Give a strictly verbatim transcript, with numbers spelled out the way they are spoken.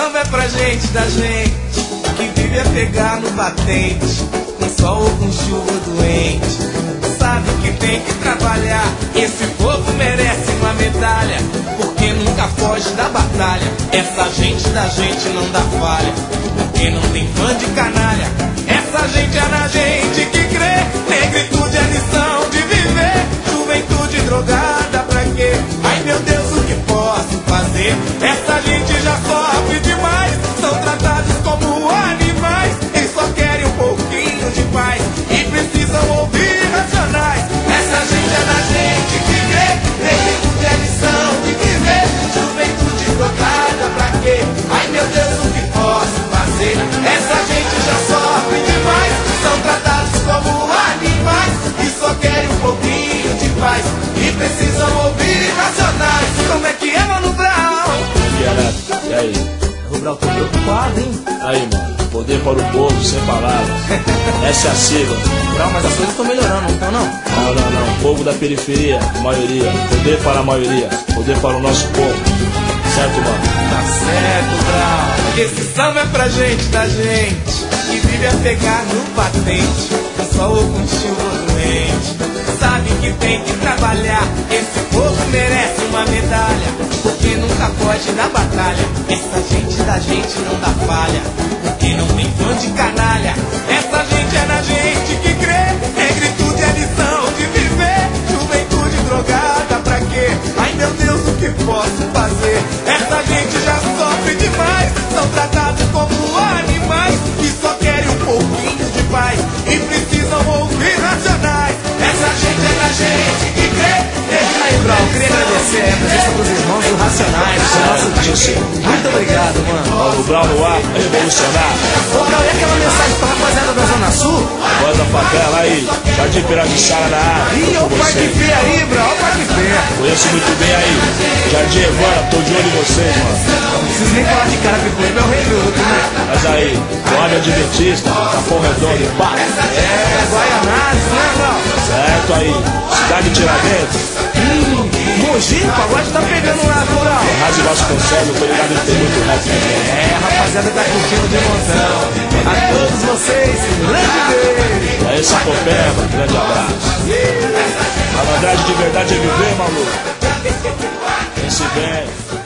samba é pra gente da gente que vive a pegar no batente, com sol ou com chuva doente. Sabe que tem que trabalhar, esse povo merece uma medalha, porque nunca foge da batalha. Essa gente da gente não dá falha, porque não tem fã de canalha. Essa gente é na gente que crê, negritude é lição de viver. Juventude drogada pra quê? Ai meu Deus, o que posso fazer? Essa gente já sofre demais, são tratados como animais e só querem um pouquinho de paz e precisam ouvir racionais. Essa gente é da gente que crê, negritude é lição de viver. Juventude drogada pra quê? Ai meu Deus, o que posso fazer? Essa gente já sofre demais, são tratados como animais e só querem um pouquinho de paz e precisam ouvir racionais. Como é que é, Mano Brown? E aí? E aí? O Brown, tô preocupado, hein? Aí, mano. Poder para o povo, sem palavras. Essa é a sigla. Brown, mas as coisas estão melhorando, não estão, não? Não, não, não. Povo da periferia, maioria. Poder para a maioria. Poder para o nosso povo. Certo, mano? Tá certo, Brown. Esse samba é pra gente da gente que vive a pegar no patente, com sol ou com chuva doente. Sabe que tem que trabalhar, esse povo merece uma medalha, porque nunca foge da batalha. Essa gente da gente não dá falha, porque não tem fã de canalha. Essa gente é na gente que crê, negritude é lição de viver. Juventude drogada pra quê? Ai meu Deus, o que posso fazer? Essa gente já sofre demais, são tratados como animais e só querem um pouquinho de paz e precisam ouvir racionais. Essa gente é da gente que crê. Aí, Brown, queria agradecer a presença dos irmãos do Racionais, do nosso disco. Muito obrigado, mano. Ó, o Brown no ar, revolucionar. Ô, Brown, e aquela mensagem pra rapaziada da Zona Sul? Voz da favela aí. Jardim Pirajixara na área. Ih, Tô o com Parque você. Fê aí, Brown, o Parque Fê. Conheço muito bem aí. Jardim Evana, tô de olho em vocês, mano. Não preciso nem falar de Carapicuíba, é o rei do outro, né? Mas aí, Guarda Adventista, Capão Redondo, pá. É, Guaianazes, né, Brown? Certo aí. Cidade Tiradentes. Hum, Mogi, o pagode tá pegando lá, viu, Brown? Rádio Vasconcelos, tô ligado que tem muito rap. É, a rapaziada tá curtindo de montão. A todos vocês, grande beijo. É esse Copeba, grande abraço. Malandragem de verdade é viver, maluco. Pense bem.